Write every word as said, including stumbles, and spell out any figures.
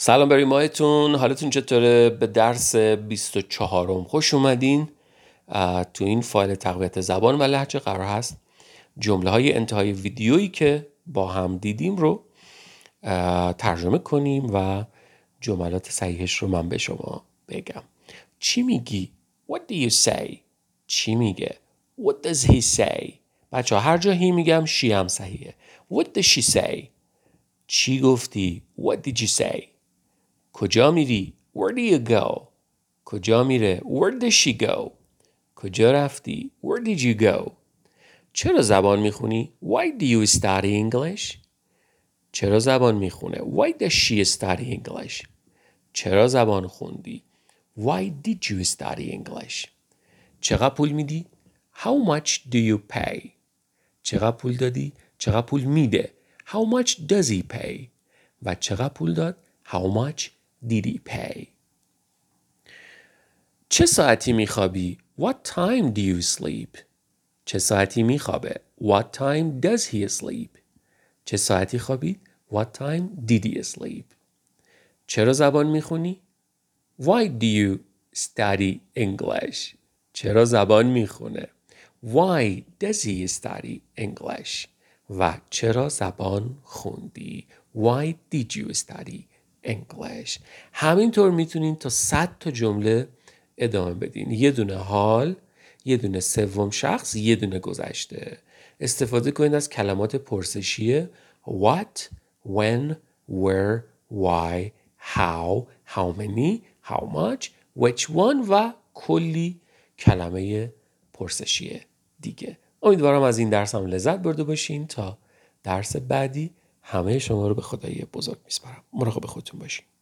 سلام برای ماهتون، حالتون چطوره؟ به درس بیست و چهارم خوش اومدین. تو این فایل تقویت زبان و لهجه قرار هست جمله های انتهای ویدیویی که با هم دیدیم رو ترجمه کنیم و جملات صحیحش رو من به شما بگم. چی میگی؟ What do you say؟ چی میگه؟ What does he say؟ بچه ها هر جا هی میگم شی هم صحیحه. What does she say؟ چی گفتی؟ What did you say؟ کجا میری؟ Where do you go؟ کجا میره؟ Where does she go؟ کجا رفتی؟ Where did you go؟ چرا زبان میخونی؟ Why do you study English؟ چرا زبان میخونه؟ Why does she study English؟ چرا زبان خوندی؟ Why did you study English؟ چقدر پول میدی؟ How much do you pay؟ چقدر پول دادی؟ چقدر پول میده؟ How much does he pay؟ و چقدر پول داد؟ How much did he pay؟ چه ساعتی میخوابی؟ What time do you sleep؟ چه ساعتی میخوابه؟ What time does he sleep؟ چه ساعتی خوابید؟ What time did he sleep؟ چرا زبان میخونی؟ Why do you study English؟ چرا زبان میخونه؟ Why does he study English؟ و چرا زبان خوندی؟ Why did you study English؟ همینطور میتونین تا صد تا جمله ادامه بدین. یه دونه حال، یه دونه سوم شخص، یه دونه گذشته. استفاده کنید از کلمات پرسشی what, when, where, why, how, how many, how much, which one و کلی کلمه پرسشی دیگه. امیدوارم از این درس هم لذت برده باشین. تا درس بعدی همه شما رو به خدای بزرگ میسپارم. مراقب خودتون باشین.